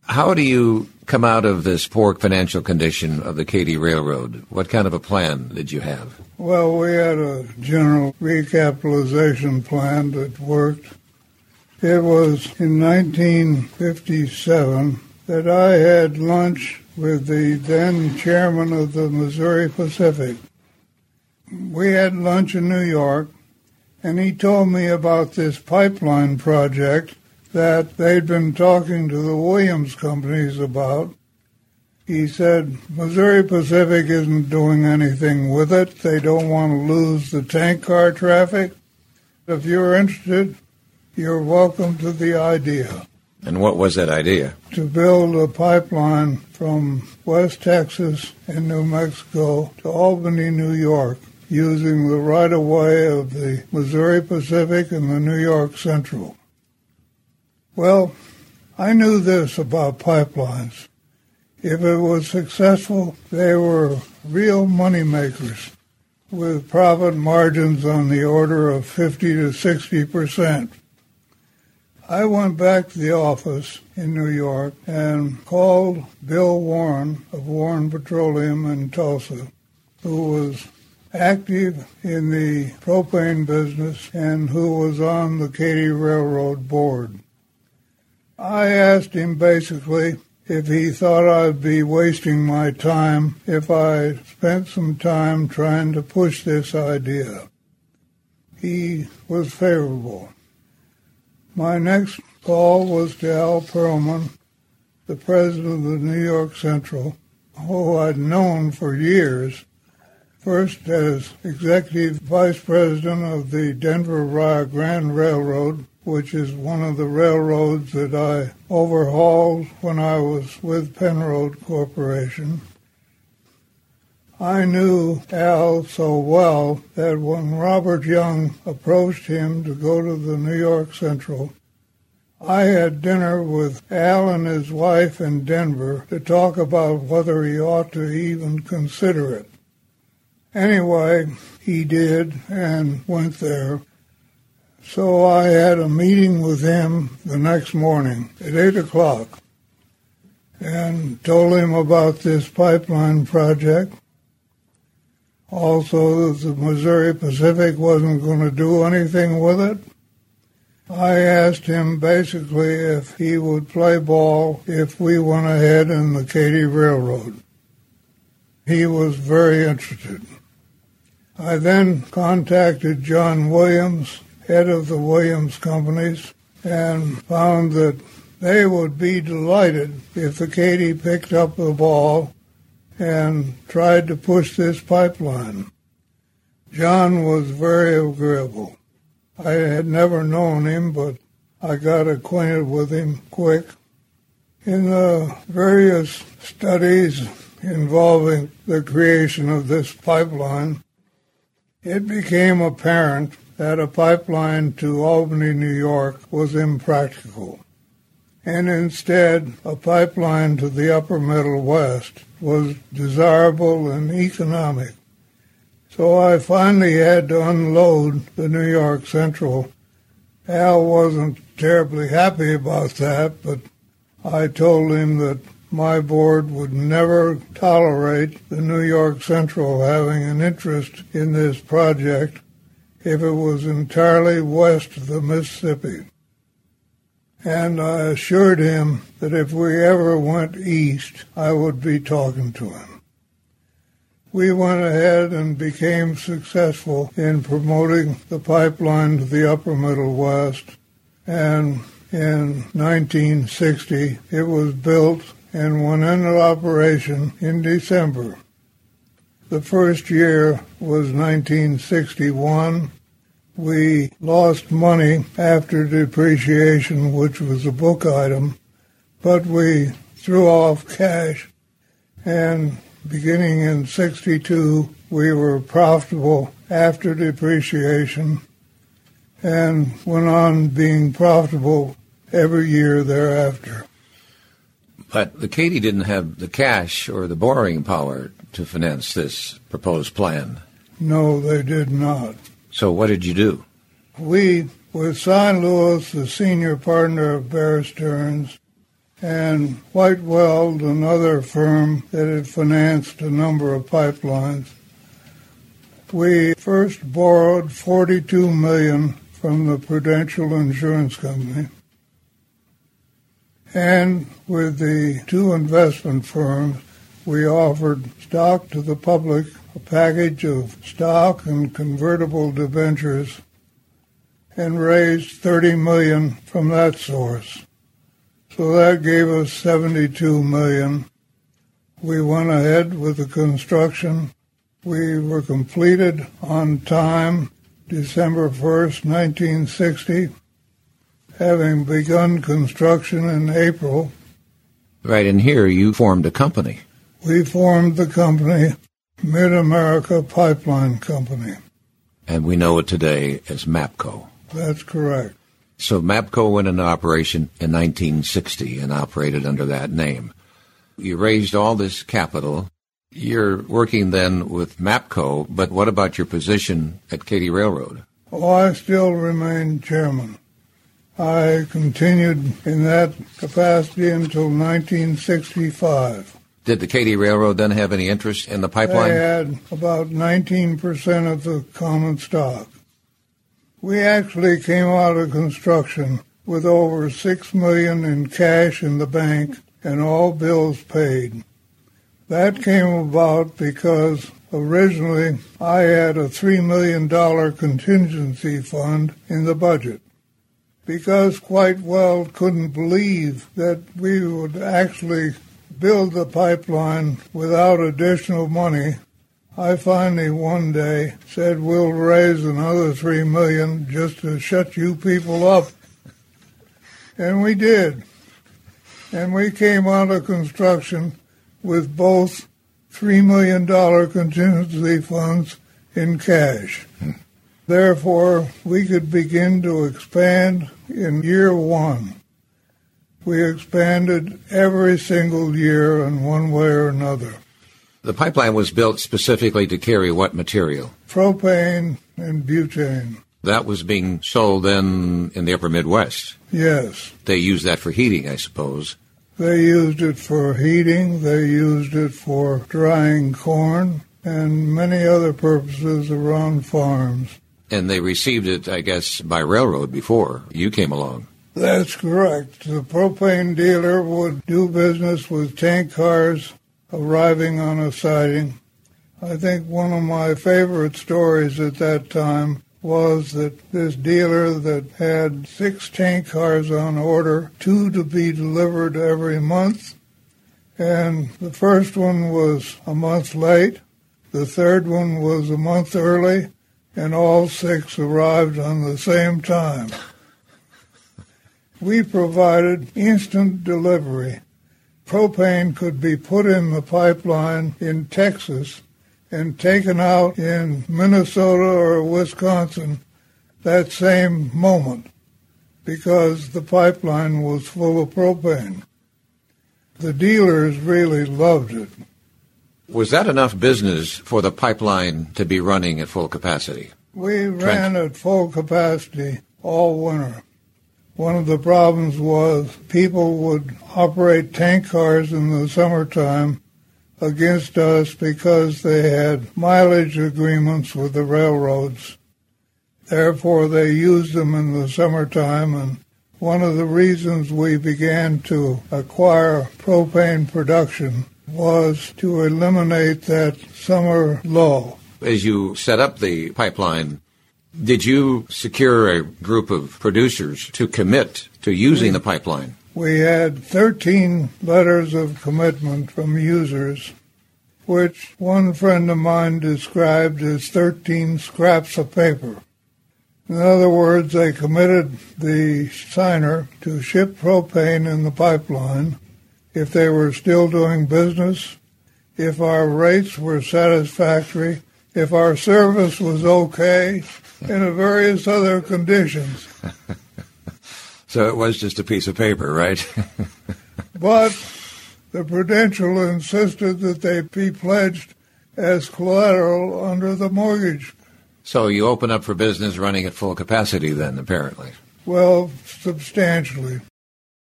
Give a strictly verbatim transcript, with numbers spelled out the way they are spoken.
How do you come out of this poor financial condition of the Katy Railroad? What kind of a plan did you have? Well, we had a general recapitalization plan that worked. It was in nineteen fifty-seven that I had lunch with the then chairman of the Missouri Pacific. We had lunch in New York, and he told me about this pipeline project that they'd been talking to the Williams companies about. He said, Missouri Pacific isn't doing anything with it. They don't want to lose the tank car traffic. If you're interested, you're welcome to the idea. And what was that idea? To build a pipeline from West Texas and New Mexico to Albany, New York, using the right-of-way of the Missouri Pacific and the New York Central. Well, I knew this about pipelines. If it was successful, they were real money makers with profit margins on the order of fifty to sixty percent. I went back to the office in New York and called Bill Warren of Warren Petroleum in Tulsa, who was active in the propane business and who was on the Katy Railroad board. I asked him basically if he thought I'd be wasting my time if I spent some time trying to push this idea. He was favorable. My next call was to Al Pearlman, the president of the New York Central, who I'd known for years, first as executive vice president of the Denver-Rio Grande Railroad, which is one of the railroads that I overhauled when I was with Penroad Corporation. I knew Al so well that when Robert Young approached him to go to the New York Central, I had dinner with Al and his wife in Denver to talk about whether he ought to even consider it. Anyway, he did and went there. So I had a meeting with him the next morning at eight o'clock and told him about this pipeline project. Also, that the Missouri Pacific wasn't going to do anything with it. I asked him basically if he would play ball if we went ahead in the Katy Railroad. He was very interested. I then contacted John Williams, head of the Williams companies, and found that they would be delighted if the Katy picked up the ball and tried to push this pipeline. John was very agreeable. I had never known him, but I got acquainted with him quick. In the various studies involving the creation of this pipeline, it became apparent that a pipeline to Albany, New York was impractical, and instead a pipeline to the upper Middle West was desirable and economic. So I finally had to unload the New York Central. Al wasn't terribly happy about that, but I told him that my board would never tolerate the New York Central having an interest in this project if it was entirely west of the Mississippi. And I assured him that if we ever went east, I would be talking to him. We went ahead and became successful in promoting the pipeline to the upper Middle West, and in nineteen sixty it was built and went into operation in December. The first year was nineteen sixty-one. We lost money after depreciation, which was a book item, but we threw off cash, and beginning in sixty-two, we were profitable after depreciation and went on being profitable every year thereafter. But the Katy didn't have the cash or the borrowing power to finance this proposed plan. No, they did not. So what did you do? We, with Cy Lewis, the senior partner of Bear Stearns, and Whiteweld, another firm that had financed a number of pipelines. We first borrowed forty-two million dollars from the Prudential Insurance Company. And with the two investment firms, we offered stock to the public, a package of stock and convertible debentures, and raised thirty million dollars from that source. So that gave us seventy-two million dollars. We went ahead with the construction. We were completed on time, December first, nineteen sixty, having begun construction in April. Right, and here you formed a company. We formed the company, Mid-America Pipeline Company. And we know it today as MAPCO. That's correct. So MAPCO went into operation in nineteen sixty and operated under that name. You raised all this capital. You're working then with MAPCO, but what about your position at Katy Railroad? Oh, I still remain chairman. I continued in that capacity until nineteen sixty-five. Did the Katy Railroad then have any interest in the pipeline? They had about nineteen percent of the common stock. We actually came out of construction with over six million dollars in cash in the bank and all bills paid. That came about because originally I had a three million dollars contingency fund in the budget. Because Whiteweld couldn't believe that we would actually build the pipeline without additional money, I finally one day said, we'll raise another three million dollars just to shut you people up. And we did. And we came out of construction with both three million dollars contingency funds in cash. Hmm. Therefore, we could begin to expand in year one. We expanded every single year in one way or another. The pipeline was built specifically to carry what material? Propane and butane. That was being sold then in the upper Midwest? Yes. They used that for heating, I suppose. They used it for heating, they used it for drying corn, and many other purposes around farms. And they received it, I guess, by railroad before you came along. That's correct. The propane dealer would do business with tank cars arriving on a siding. I think one of my favorite stories at that time was that this dealer that had six tank cars on order, two to be delivered every month, and the first one was a month late, the third one was a month early, and all six arrived on the same time. We provided instant delivery. Propane could be put in the pipeline in Texas and taken out in Minnesota or Wisconsin that same moment because the pipeline was full of propane. The dealers really loved it. Was that enough business for the pipeline to be running at full capacity? We ran at full capacity all winter. One of the problems was people would operate tank cars in the summertime against us because they had mileage agreements with the railroads. Therefore, they used them in the summertime, and one of the reasons we began to acquire propane production was to eliminate that summer lull. As you set up the pipeline, did you secure a group of producers to commit to using we, the pipeline? We had thirteen letters of commitment from users, which one friend of mine described as thirteen scraps of paper. In other words, they committed the signer to ship propane in the pipeline if they were still doing business, if our rates were satisfactory, if our service was okay, and various other conditions. So it was just a piece of paper, right? But the Prudential insisted that they be pledged as collateral under the mortgage. So you open up for business running at full capacity then, apparently. Well, substantially.